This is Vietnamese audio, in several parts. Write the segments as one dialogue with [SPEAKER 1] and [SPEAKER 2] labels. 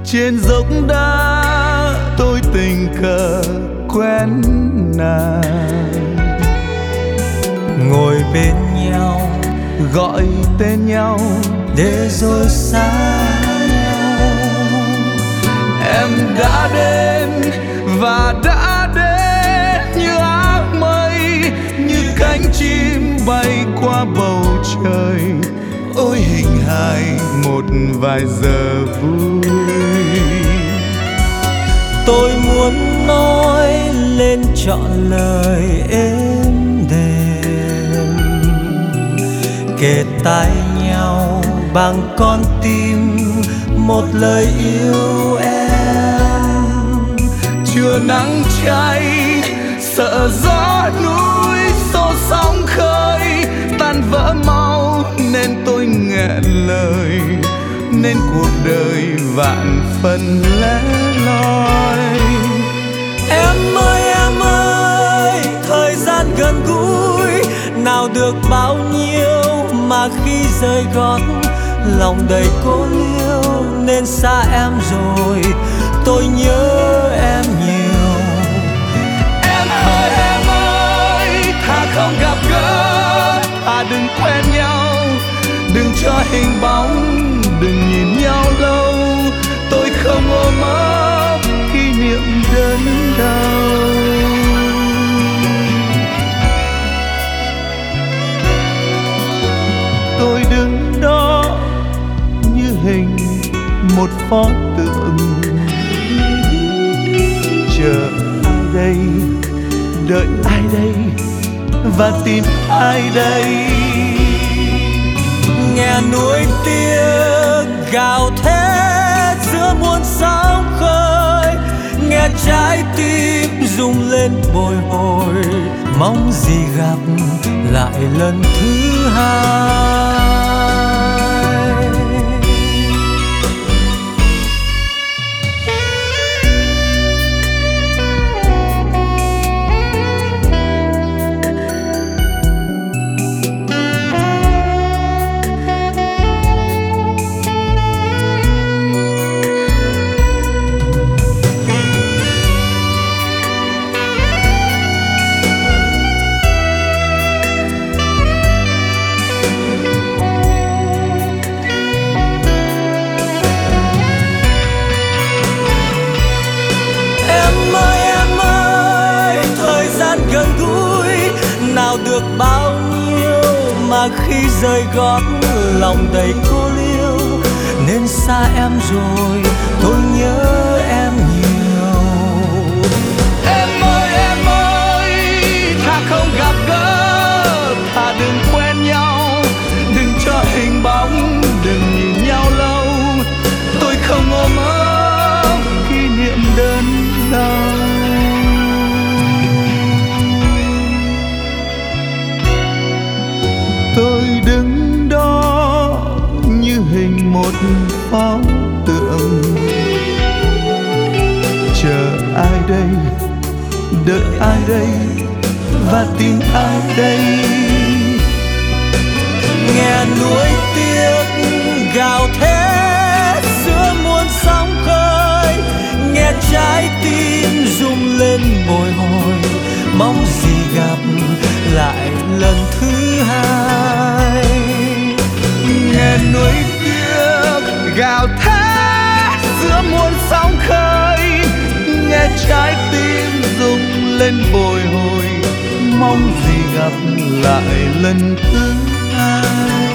[SPEAKER 1] trên dốc đá tôi tình cờ quen nàng,
[SPEAKER 2] ngồi bên nhau
[SPEAKER 1] gọi tên nhau
[SPEAKER 2] để rồi xa nhau.
[SPEAKER 1] Em đã đến và đã đến như áng mây, như cánh chim bay qua bầu trời. Ôi hình hài một vài giờ vui,
[SPEAKER 2] tôi muốn nói lên trọn lời êm đềm, kề tai nhau bằng con tim một lời yêu em.
[SPEAKER 1] chưa nắng cháy sợ gió núi xô sóng khơi, tan vỡ mau nên tôi nghẹn lời, nên cuộc đời vạn phần lẻ loi.
[SPEAKER 2] Em ơi, thời gian gần gũi nào được bao nhiêu, mà khi rời gót lòng đầy cô liêu, nên xa em rồi tôi nhớ em nhiều.
[SPEAKER 1] Em ơi, thà không gặp gỡ, thà đừng quen nhau, đừng cho hình bóng, đừng nhìn nhau lâu. Tôi không ôm ấp kỷ niệm đớn đau. Tôi đứng đó như hình một pho tượng, chờ ai đây, đợi ai đây, và tìm ai đây.
[SPEAKER 2] Nghe nuối tiếc gào thét giữa muôn sóng khơi, nghe trái tim rung lên bồi hồi, mong gì gặp lại lần thứ hai. Được bao nhiêu mà khi rời gót lòng đầy cô liêu, nên xa em rồi tôi nhớ em nhiều.
[SPEAKER 1] Em ơi, thà không gặp gỡ, thà đừng quen nhau, đừng cho hình bóng, đừng nhìn nhau lâu. Tôi không ôm ấp kỷ niệm đớn đau. Tôi đứng đó như hình một pho tượng, chờ ai đây, đợi ai đây, và tìm ai đây.
[SPEAKER 2] Nghe nuối tiếc gào thét giữa muôn sóng khơi, nghe trái tim rung lên bồi hồi, mong gì gặp lại lần thứ hai.
[SPEAKER 1] Nghe nuối tiếc gào thét giữa muôn sóng khơi, nghe trái tim rung lên bồi hồi, mong gì gặp lại lần thứ hai.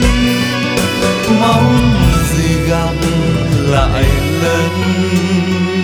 [SPEAKER 1] Mong gì gặp lại lần